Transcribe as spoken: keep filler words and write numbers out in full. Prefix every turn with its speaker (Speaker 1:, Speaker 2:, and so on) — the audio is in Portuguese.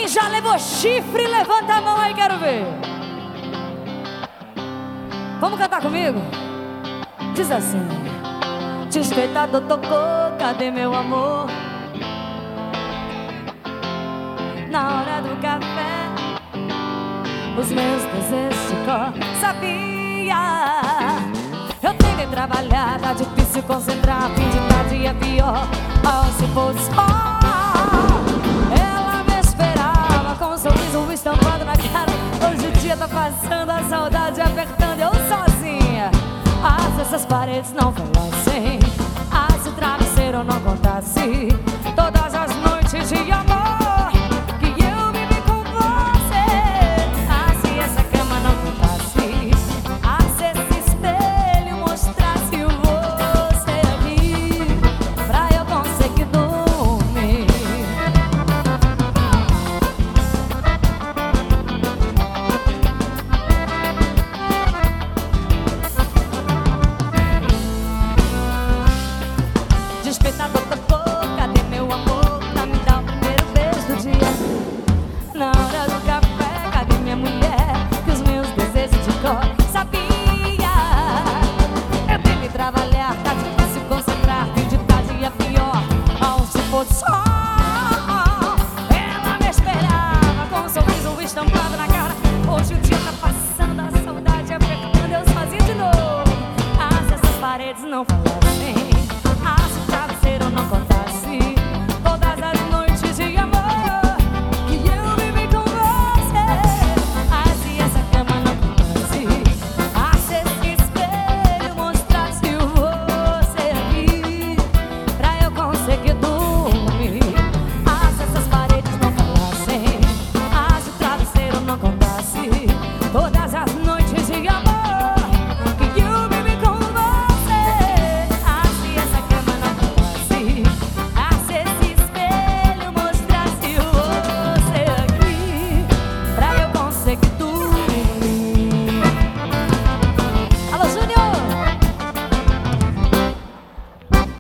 Speaker 1: Quem já levou chifre, levanta a mão aí, quero ver. Vamos cantar comigo? Diz assim: despertador tocou, cadê meu amor? Na hora do café, os meus desejos de cor sabia. Eu tenho que trabalhar, tá difícil concentrar, fim de tarde é pior. Ao se fosse só, ela me esperava com um sorriso estampado na cara. Hoje o dia tá passando, a saudade apertando, eu sozinha. Ah, se essas paredes não fossem, ah, se o travesseiro não contar,